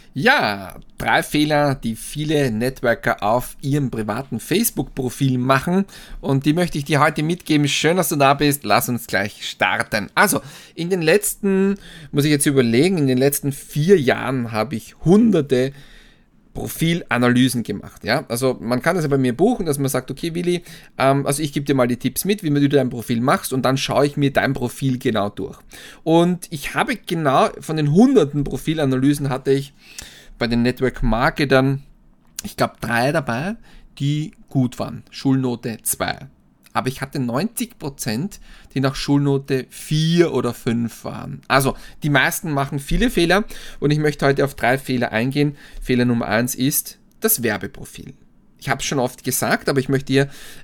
Ja, 3 Fehler, die viele Networker auf ihrem privaten Facebook-Profil machen, und die möchte ich dir heute mitgeben. Schön, dass du da bist. Lass uns gleich starten. Also, muss ich jetzt überlegen, in den letzten 4 Jahren habe ich hunderte Profilanalysen gemacht. Ja? Also man kann das ja bei mir buchen, dass man sagt, okay Willi, also ich gebe dir mal die Tipps mit, wie du dein Profil machst, und dann schaue ich mir dein Profil genau durch. Und ich habe genau von den hunderten Profilanalysen hatte ich bei den Network Marketern, ich glaube 3 dabei, die gut waren. Schulnote 2. Aber ich hatte 90%, die nach Schulnote 4 oder 5 waren. Also, die meisten machen viele Fehler, und ich möchte heute auf 3 Fehler eingehen. Fehler Nummer 1 ist das Werbeprofil. Ich habe es schon oft gesagt, aber ich möchte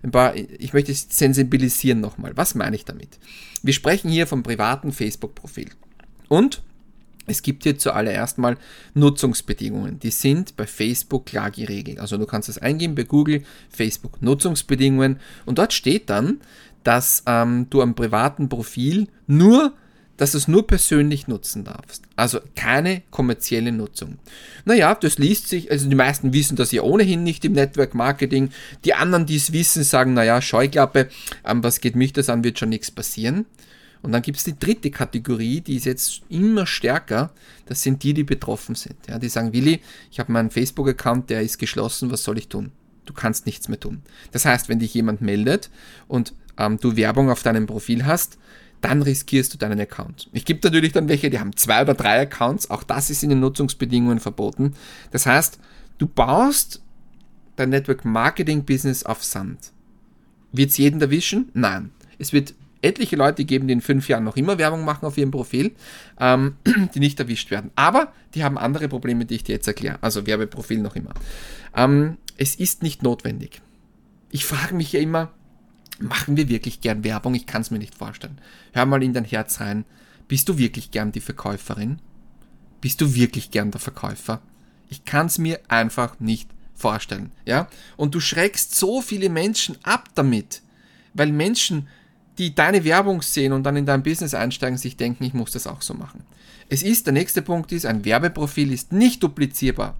es sensibilisieren nochmal. Was meine ich damit? Wir sprechen hier vom privaten Facebook-Profil. Und es gibt hier zuallererst mal Nutzungsbedingungen. Die sind bei Facebook klar geregelt. Also du kannst das eingeben bei Google, Facebook Nutzungsbedingungen, und dort steht dann, dass du am privaten Profil dass du es nur persönlich nutzen darfst. Also keine kommerzielle Nutzung. Naja, das liest sich, also die meisten wissen das ja ohnehin nicht im Network Marketing. Die anderen, die es wissen, sagen, naja, Scheuklappe, was geht mich das an, wird schon nichts passieren. Und dann gibt es die dritte Kategorie, die ist jetzt immer stärker. Das sind die betroffen sind. Ja, die sagen, Willi, ich habe meinen Facebook-Account, der ist geschlossen, was soll ich tun? Du kannst nichts mehr tun. Das heißt, wenn dich jemand meldet und du Werbung auf deinem Profil hast, dann riskierst du deinen Account. Es gibt natürlich dann welche, die haben 2 oder 3 Accounts. Auch das ist in den Nutzungsbedingungen verboten. Das heißt, du baust dein Network-Marketing-Business auf Sand. Wird es jeden erwischen? Nein. Es wird etliche Leute geben, die in 5 Jahren noch immer Werbung machen auf ihrem Profil, die nicht erwischt werden. Aber die haben andere Probleme, die ich dir jetzt erkläre. Also Werbeprofil noch immer. Es ist nicht notwendig. Ich frage mich ja immer, machen wir wirklich gern Werbung? Ich kann es mir nicht vorstellen. Hör mal in dein Herz rein. Bist du wirklich gern die Verkäuferin? Bist du wirklich gern der Verkäufer? Ich kann es mir einfach nicht vorstellen. Ja? Und du schreckst so viele Menschen ab damit, weil Menschen, die deine Werbung sehen und dann in dein Business einsteigen, sich denken, ich muss das auch so machen. Der nächste Punkt ist, ein Werbeprofil ist nicht duplizierbar.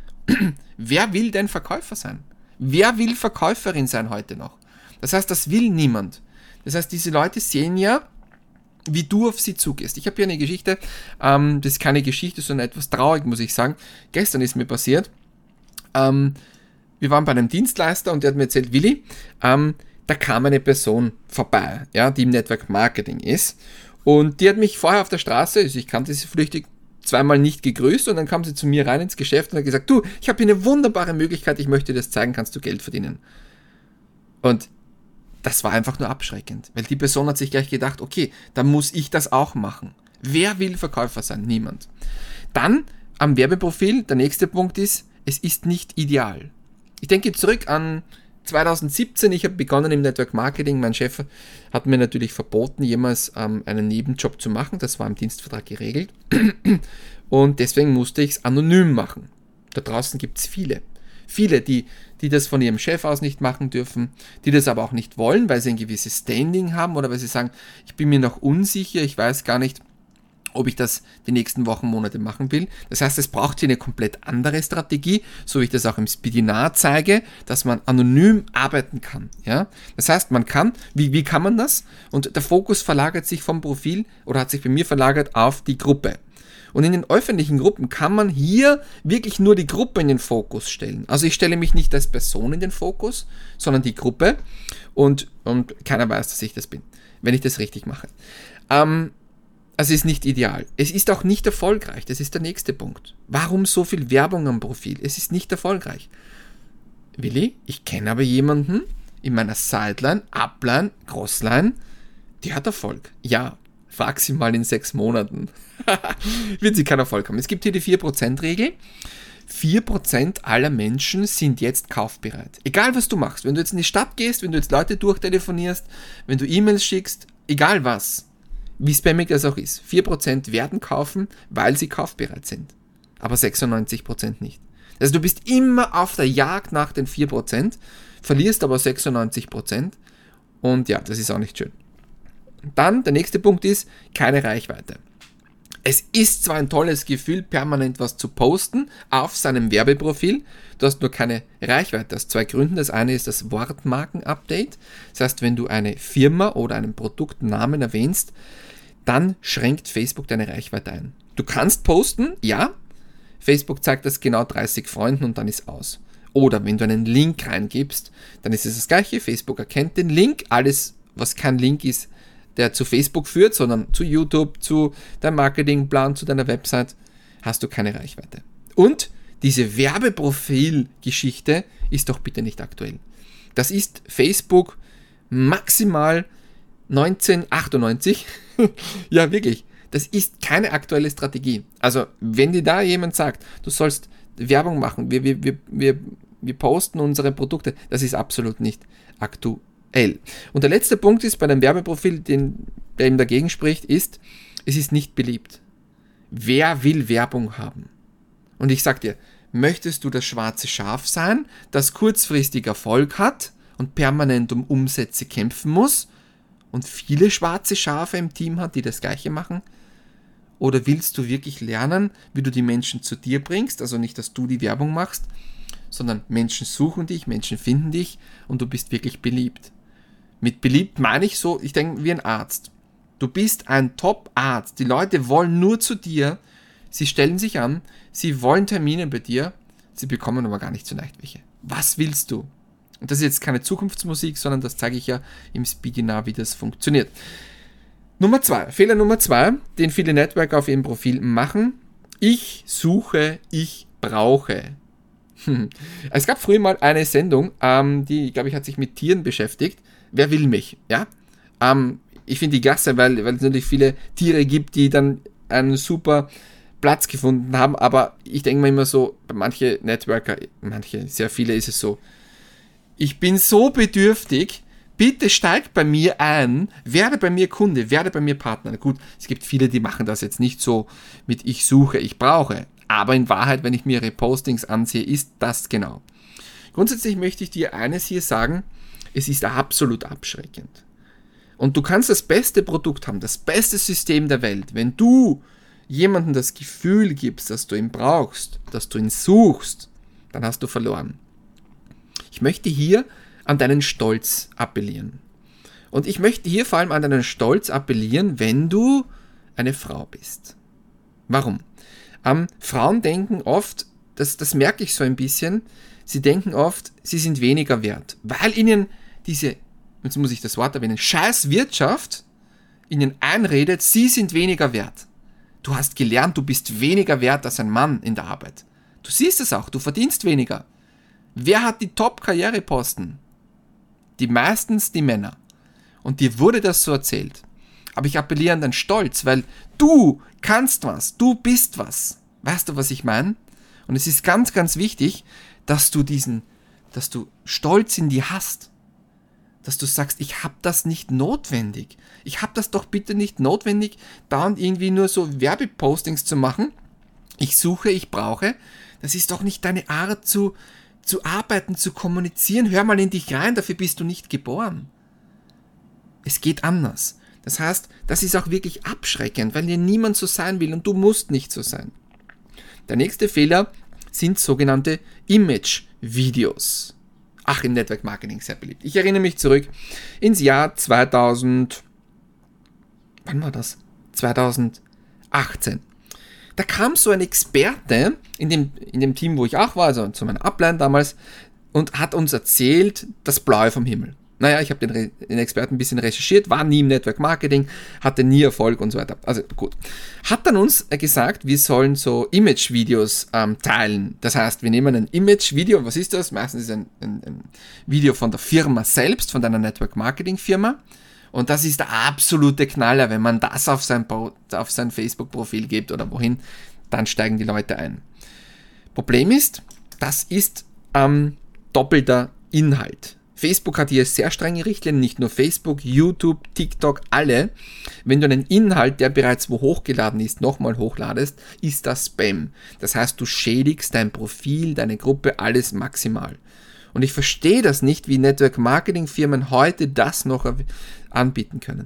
Wer will denn Verkäufer sein? Wer will Verkäuferin sein heute noch? Das heißt, das will niemand. Das heißt, diese Leute sehen ja, wie du auf sie zugehst. Ich habe hier eine Geschichte, das ist keine Geschichte, sondern etwas traurig, muss ich sagen. Gestern ist mir passiert, wir waren bei einem Dienstleister und der hat mir erzählt, Willi, da kam eine Person vorbei, ja, die im Network Marketing ist, und die hat mich vorher auf der Straße, also ich kannte sie flüchtig, 2-mal nicht gegrüßt, und dann kam sie zu mir rein ins Geschäft und hat gesagt, du, ich habe hier eine wunderbare Möglichkeit, ich möchte dir das zeigen, kannst du Geld verdienen. Und das war einfach nur abschreckend, weil die Person hat sich gleich gedacht, okay, dann muss ich das auch machen. Wer will Verkäufer sein? Niemand. Dann am Werbeprofil, der nächste Punkt ist, es ist nicht ideal. Ich denke zurück an 2017, ich habe begonnen im Network Marketing. Mein Chef hat mir natürlich verboten, jemals einen Nebenjob zu machen. Das war im Dienstvertrag geregelt. Und deswegen musste ich es anonym machen. Da draußen gibt es viele, die das von ihrem Chef aus nicht machen dürfen, die das aber auch nicht wollen, weil sie ein gewisses Standing haben oder weil sie sagen, ich bin mir noch unsicher, ich weiß gar nicht, ob ich das die nächsten Wochen, Monate machen will. Das heißt, es braucht hier eine komplett andere Strategie, so wie ich das auch im Speedinar zeige, dass man anonym arbeiten kann. Ja? Das heißt, man kann, wie kann man das? Und der Fokus verlagert sich vom Profil oder hat sich bei mir verlagert auf die Gruppe. Und in den öffentlichen Gruppen kann man hier wirklich nur die Gruppe in den Fokus stellen. Also ich stelle mich nicht als Person in den Fokus, sondern die Gruppe, und keiner weiß, dass ich das bin, wenn ich das richtig mache. Also ist nicht ideal. Es ist auch nicht erfolgreich. Das ist der nächste Punkt. Warum so viel Werbung am Profil? Es ist nicht erfolgreich. Willi, ich kenne aber jemanden in meiner Sideline, Upline, Crossline, die hat Erfolg. Ja, frag sie mal in 6 Monaten. Wird sie keinen Erfolg haben. Es gibt hier die 4%-Regel. 4% aller Menschen sind jetzt kaufbereit. Egal was du machst. Wenn du jetzt in die Stadt gehst, wenn du jetzt Leute durchtelefonierst, wenn du E-Mails schickst, egal was. Wie spammig das auch ist. 4% werden kaufen, weil sie kaufbereit sind. Aber 96% nicht. Also du bist immer auf der Jagd nach den 4%, verlierst aber 96%. Und ja, das ist auch nicht schön. Dann, der nächste Punkt ist, keine Reichweite. Es ist zwar ein tolles Gefühl, permanent was zu posten auf seinem Werbeprofil, du hast nur keine Reichweite. Aus 2 Gründen. Das eine ist das Wortmarken-Update. Das heißt, wenn du eine Firma oder einen Produktnamen erwähnst, dann schränkt Facebook deine Reichweite ein. Du kannst posten, ja. Facebook zeigt das genau 30 Freunden und dann ist aus. Oder wenn du einen Link reingibst, dann ist es das Gleiche. Facebook erkennt den Link. Alles, was kein Link ist, der zu Facebook führt, sondern zu YouTube, zu deinem Marketingplan, zu deiner Website, hast du keine Reichweite. Und diese Werbeprofil-Geschichte ist doch bitte nicht aktuell. Das ist Facebook maximal 1998. Ja, wirklich. Das ist keine aktuelle Strategie. Also, wenn dir da jemand sagt, du sollst Werbung machen, wir posten unsere Produkte, das ist absolut nicht aktuell. Und der letzte Punkt ist bei einem Werbeprofil, der ihm dagegen spricht, ist, es ist nicht beliebt. Wer will Werbung haben? Und ich sag dir, möchtest du das schwarze Schaf sein, das kurzfristig Erfolg hat und permanent um Umsätze kämpfen muss und viele schwarze Schafe im Team hat, die das Gleiche machen? Oder willst du wirklich lernen, wie du die Menschen zu dir bringst, also nicht, dass du die Werbung machst, sondern Menschen suchen dich, Menschen finden dich und du bist wirklich beliebt. Mit beliebt meine ich so, ich denke wie ein Arzt. Du bist ein Top-Arzt. Die Leute wollen nur zu dir. Sie stellen sich an. Sie wollen Termine bei dir. Sie bekommen aber gar nicht so leicht welche. Was willst du? Und das ist jetzt keine Zukunftsmusik, sondern das zeige ich ja im Speedinar, wie das funktioniert. Fehler Nummer 2, den viele Networker auf ihrem Profil machen. Ich suche, ich brauche. Es gab früher mal eine Sendung, die, glaube ich, hat sich mit Tieren beschäftigt. Wer will mich? Ja? Ich finde die klasse, weil es natürlich viele Tiere gibt, die dann einen super Platz gefunden haben, aber ich denke mir immer so, bei manche Networker, sehr viele ist es so, ich bin so bedürftig, bitte steig bei mir ein, werde bei mir Kunde, werde bei mir Partner. Gut, es gibt viele, die machen das jetzt nicht so mit ich suche, ich brauche, aber in Wahrheit, wenn ich mir ihre Postings ansehe, ist das genau. Grundsätzlich möchte ich dir eines hier sagen, es ist absolut abschreckend. Und du kannst das beste Produkt haben, das beste System der Welt. Wenn du jemandem das Gefühl gibst, dass du ihn brauchst, dass du ihn suchst, dann hast du verloren. Ich möchte hier an deinen Stolz appellieren. Und ich möchte hier vor allem an deinen Stolz appellieren, wenn du eine Frau bist. Warum? Frauen denken oft, das merke ich so ein bisschen, sie denken oft, sie sind weniger wert, weil ihnen diese, jetzt muss ich das Wort erwähnen, scheiß Wirtschaft ihnen einredet, sie sind weniger wert. Du hast gelernt, du bist weniger wert als ein Mann in der Arbeit. Du siehst es auch, du verdienst weniger. Wer hat die Top-Karriereposten? Die meistens die Männer. Und dir wurde das so erzählt. Aber ich appelliere an deinen Stolz, weil du kannst was, du bist was. Weißt du, was ich meine? Und es ist ganz, ganz wichtig, dass du Stolz in dir hast. Dass du sagst, ich habe das nicht notwendig. Ich habe das doch bitte nicht notwendig, dauernd irgendwie nur so Werbepostings zu machen. Ich suche, ich brauche. Das ist doch nicht deine Art zu arbeiten, zu kommunizieren. Hör mal in dich rein, dafür bist du nicht geboren. Es geht anders. Das heißt, das ist auch wirklich abschreckend, weil dir niemand so sein will und du musst nicht so sein. Der nächste Fehler sind sogenannte Image-Videos. Ach, im Network Marketing sehr beliebt. Ich erinnere mich zurück ins Jahr 2000. Wann war das? 2018. Da kam so ein Experte in dem Team, wo ich auch war, also zu meiner Upline damals, und hat uns erzählt, das Blaue vom Himmel. Naja, ich habe den Experten ein bisschen recherchiert, war nie im Network Marketing, hatte nie Erfolg und so weiter. Also gut. Hat dann uns gesagt, wir sollen so Image-Videos teilen. Das heißt, wir nehmen ein Image-Video, was ist das? Meistens ist es ein Video von der Firma selbst, von deiner Network Marketing-Firma. Und das ist der absolute Knaller, wenn man das auf sein Facebook-Profil gibt oder wohin, dann steigen die Leute ein. Problem ist, das ist doppelter Inhalt. Facebook hat hier sehr strenge Richtlinien, nicht nur Facebook, YouTube, TikTok, alle. Wenn du einen Inhalt, der bereits wo hochgeladen ist, nochmal hochladest, ist das Spam. Das heißt, du schädigst dein Profil, deine Gruppe, alles maximal. Und ich verstehe das nicht, wie Network-Marketing-Firmen heute das noch anbieten können.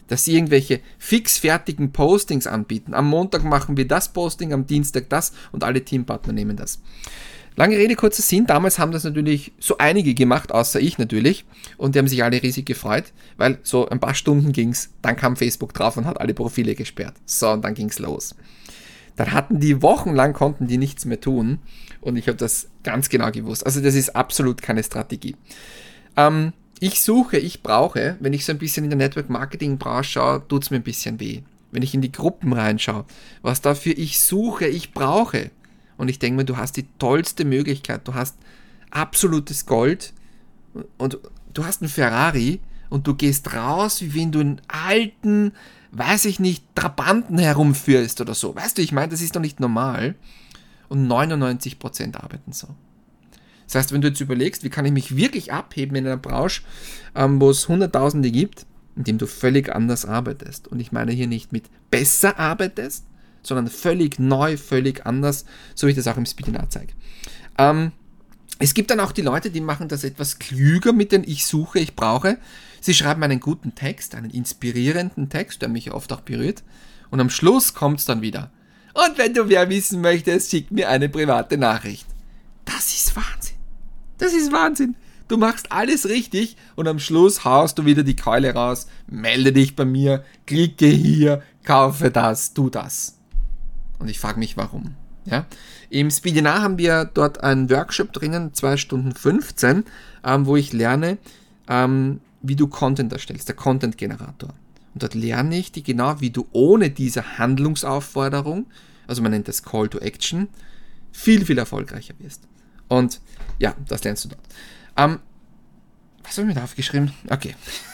dass sie irgendwelche fixfertigen Postings anbieten. Am Montag machen wir das Posting, am Dienstag das und alle Teampartner nehmen das. Lange Rede, kurzer Sinn, damals haben das natürlich so einige gemacht, außer ich natürlich, und die haben sich alle riesig gefreut, weil so ein paar Stunden ging's, dann kam Facebook drauf und hat alle Profile gesperrt. So, und dann ging's los. Dann hatten die wochenlang, konnten die nichts mehr tun und ich habe das ganz genau gewusst. Also das ist absolut keine Strategie. Ich suche, ich brauche, wenn ich so ein bisschen in der Network-Marketing-Branche schaue, tut es mir ein bisschen weh. Wenn ich in die Gruppen reinschaue, was dafür ich suche, ich brauche. Und ich denke mir, du hast die tollste Möglichkeit, du hast absolutes Gold und du hast einen Ferrari und du gehst raus, wie wenn du einen alten, weiß ich nicht, Trabanten herumführst oder so. Weißt du, ich meine, das ist doch nicht normal. Und 99% arbeiten so. Das heißt, wenn du jetzt überlegst, wie kann ich mich wirklich abheben in einer Branche, wo es Hunderttausende gibt, indem du völlig anders arbeitest. Und ich meine hier nicht mit besser arbeitest, sondern völlig neu, völlig anders, so wie ich das auch im Speedinar zeige. Es gibt dann auch die Leute, die machen das etwas klüger mit den Ich suche, ich brauche. Sie schreiben einen guten Text, einen inspirierenden Text, der mich oft auch berührt. Und am Schluss kommt es dann wieder. Und wenn du mehr wissen möchtest, schick mir eine private Nachricht. Das ist Wahnsinn. Das ist Wahnsinn. Du machst alles richtig und am Schluss haust du wieder die Keule raus, melde dich bei mir, klicke hier, kaufe das, tu das. Und ich frage mich, warum. Ja? Im Speedinar haben wir dort einen Workshop drinnen, 2 Stunden 15, wo ich lerne, wie du Content erstellst, der Content-Generator. Und dort lerne ich dich genau, wie du ohne diese Handlungsaufforderung, also man nennt das Call to Action, viel, viel erfolgreicher wirst. Und ja, das lernst du dort. Was habe ich mir da aufgeschrieben? Okay.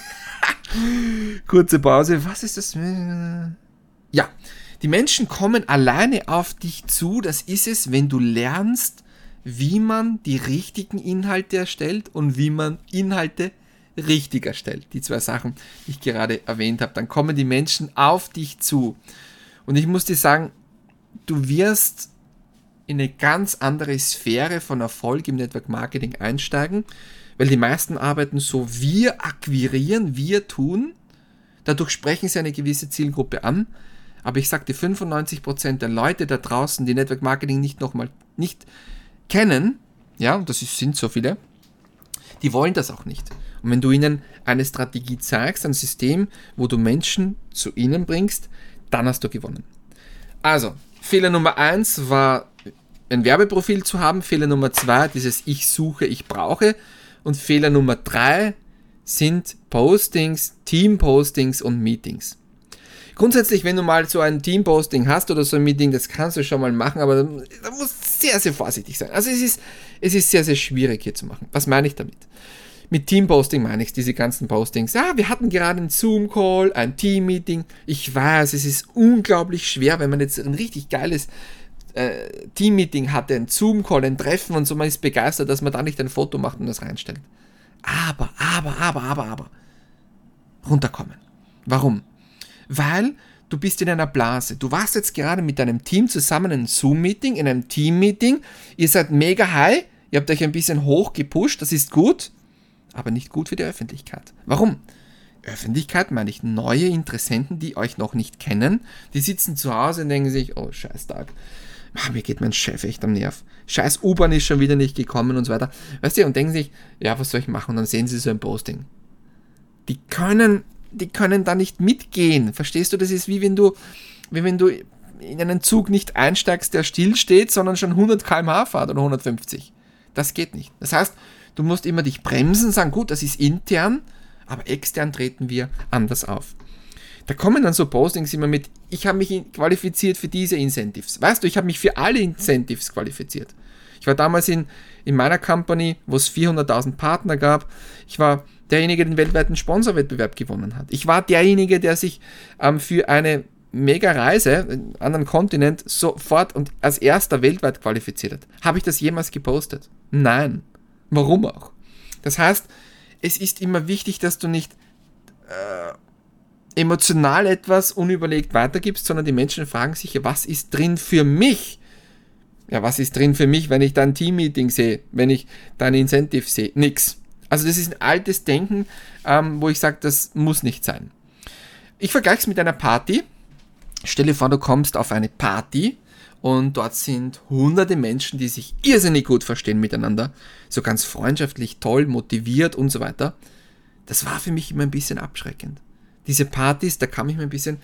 Kurze Pause. Was ist das? Ja, die Menschen kommen alleine auf dich zu. Das ist es, wenn du lernst, wie man die richtigen Inhalte erstellt und wie man Inhalte richtig erstellt. Die 2 Sachen, die ich gerade erwähnt habe. Dann kommen die Menschen auf dich zu. Und ich muss dir sagen, du wirst in eine ganz andere Sphäre von Erfolg im Network Marketing einsteigen, weil die meisten arbeiten so, wir akquirieren, wir tun, dadurch sprechen sie eine gewisse Zielgruppe an, aber ich sagte, 95% der Leute da draußen, die Network Marketing nicht kennen, ja, und sind so viele, die wollen das auch nicht. Und wenn du ihnen eine Strategie zeigst, ein System, wo du Menschen zu ihnen bringst, dann hast du gewonnen. Also, Fehler Nummer 1 war, ein Werbeprofil zu haben. Fehler Nummer 2, dieses Ich suche, ich brauche. Und Fehler Nummer 3 sind Postings, Team-Postings und Meetings. Grundsätzlich, wenn du mal so ein Team-Posting hast oder so ein Meeting, das kannst du schon mal machen, aber da musst du sehr, sehr vorsichtig sein. Also es ist sehr, sehr schwierig hier zu machen. Was meine ich damit? Mit Team-Posting meine ich diese ganzen Postings. Ja, wir hatten gerade einen Zoom-Call, ein Team-Meeting. Ich weiß, es ist unglaublich schwer, wenn man jetzt ein richtig geiles Team-Meeting hatte, ein Zoom-Call, ein Treffen und so, man ist begeistert, dass man da nicht ein Foto macht und das reinstellt. Aber. Runterkommen. Warum? Weil du bist in einer Blase. Du warst jetzt gerade mit deinem Team zusammen in einem Zoom-Meeting, in einem Team-Meeting. Ihr seid mega high, ihr habt euch ein bisschen hoch gepusht, das ist gut, aber nicht gut für die Öffentlichkeit. Warum? Öffentlichkeit meine ich neue Interessenten, die euch noch nicht kennen. Die sitzen zu Hause und denken sich, oh, scheiß Tag. Mir geht mein Chef echt am Nerv. Scheiß U-Bahn ist schon wieder nicht gekommen und so weiter. Weißt du, und denken sich, ja, was soll ich machen? Und dann sehen sie so ein Posting. Die können da nicht mitgehen. Verstehst du? Das ist wie wenn du in einen Zug nicht einsteigst, der still steht, sondern schon 100 km/h fährt oder 150. Das geht nicht. Das heißt, du musst immer dich bremsen, sagen, gut, das ist intern, aber extern treten wir anders auf. Da kommen dann so Postings immer mit, ich habe mich qualifiziert für diese Incentives. Weißt du, ich habe mich für alle Incentives qualifiziert. Ich war damals in meiner Company, wo es 400.000 Partner gab. Ich war derjenige, der den weltweiten Sponsorwettbewerb gewonnen hat. Ich war derjenige, der sich für eine Mega-Reise in einen anderen Kontinent sofort und als erster weltweit qualifiziert hat. Habe ich das jemals gepostet? Nein. Warum auch? Das heißt, es ist immer wichtig, dass du nicht emotional etwas unüberlegt weitergibst, sondern die Menschen fragen sich, ja, was ist drin für mich? Ja, was ist drin für mich, wenn ich da ein Team-Meeting sehe, wenn ich da ein Incentive sehe? Nix. Also das ist ein altes Denken, wo ich sage, das muss nicht sein. Ich vergleiche es mit einer Party. Stell dir vor, du kommst auf eine Party und dort sind hunderte Menschen, die sich irrsinnig gut verstehen miteinander. So ganz freundschaftlich, toll, motiviert und so weiter. Das war für mich immer ein bisschen abschreckend. Diese Partys, da kam ich mir ein bisschen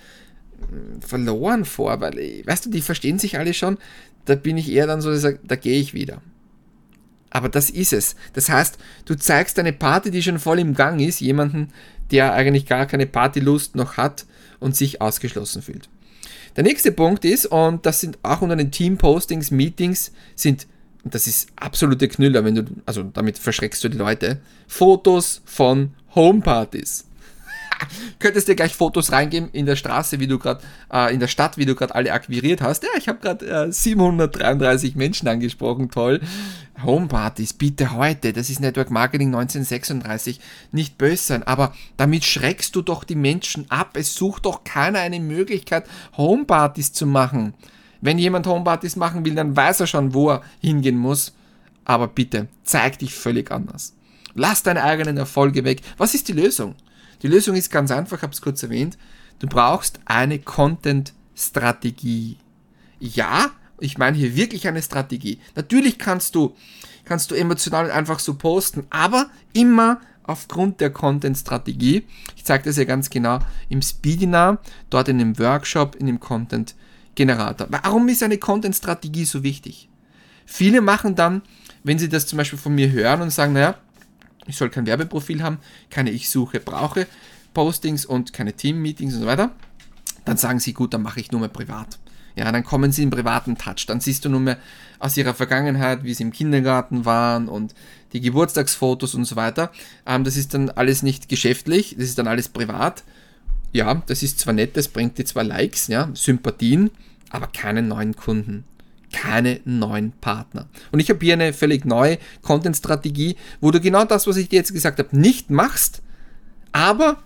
verloren vor, weil, weißt du, die verstehen sich alle schon. Da bin ich eher dann so, dass ich sage, da gehe ich wieder. Aber das ist es. Das heißt, du zeigst eine Party, die schon voll im Gang ist, jemanden, der eigentlich gar keine Partylust noch hat und sich ausgeschlossen fühlt. Der nächste Punkt ist, und das sind auch unter den Team-Postings, Meetings, und das ist absolute Knüller, also damit verschreckst du die Leute, Fotos von Homepartys. Könntest dir gleich Fotos reingeben in der Straße, wie du gerade, in der Stadt, wie du gerade alle akquiriert hast. Ja, ich habe gerade 733 Menschen angesprochen, toll. Homepartys, bitte heute, das ist Network Marketing 1936, nicht böse sein, aber damit schreckst du doch die Menschen ab. Es sucht doch keiner eine Möglichkeit, Homepartys zu machen. Wenn jemand Homepartys machen will, dann weiß er schon, wo er hingehen muss. Aber bitte, zeig dich völlig anders. Lass deine eigenen Erfolge weg. Was ist die Lösung? Die Lösung ist ganz einfach, ich habe es kurz erwähnt. Du brauchst eine Content-Strategie. Ja, ich meine hier wirklich eine Strategie. Natürlich kannst du emotional einfach so posten, aber immer aufgrund der Content-Strategie. Ich zeige das ja ganz genau im Speedinar, dort in dem Workshop, in dem Content-Generator. Warum ist eine Content-Strategie so wichtig? Viele machen dann, wenn sie das zum Beispiel von mir hören und sagen, naja, ich soll kein Werbeprofil haben, keine Ich-Suche-Brauche Postings und keine Team-Meetings und so weiter, dann sagen sie, gut, dann mache ich nur mehr privat. Ja, dann kommen sie in privaten Touch. Dann siehst du nur mehr aus ihrer Vergangenheit, wie sie im Kindergarten waren und die Geburtstagsfotos und so weiter. Das ist dann alles nicht geschäftlich, das ist dann alles privat. Ja, das ist zwar nett, das bringt dir zwar Likes, ja, Sympathien, aber keine neuen Kunden. Keine neuen Partner. Und ich habe hier eine völlig neue Content-Strategie, wo du genau das, was ich dir jetzt gesagt habe, nicht machst, aber,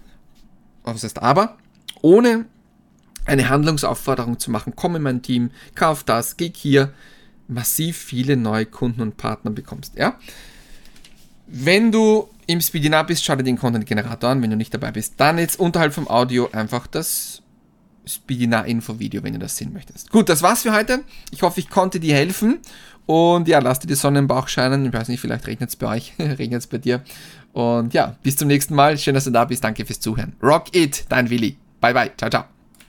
ohne eine Handlungsaufforderung zu machen, komm in mein Team, kauf das, geh hier, massiv viele neue Kunden und Partner bekommst. Ja? Wenn du im Speedinar bist, schau dir den Content-Generator an. Wenn du nicht dabei bist, dann jetzt unterhalb vom Audio einfach das Speedinar-Info-Video, wenn du das sehen möchtest. Gut, das war's für heute. Ich hoffe, ich konnte dir helfen. Und ja, lass dir die Sonne im Bauch scheinen. Ich weiß nicht, vielleicht regnet es bei euch, regnet es bei dir. Und ja, bis zum nächsten Mal. Schön, dass du da bist. Danke fürs Zuhören. Rock it, dein Willi. Bye, bye. Ciao, ciao.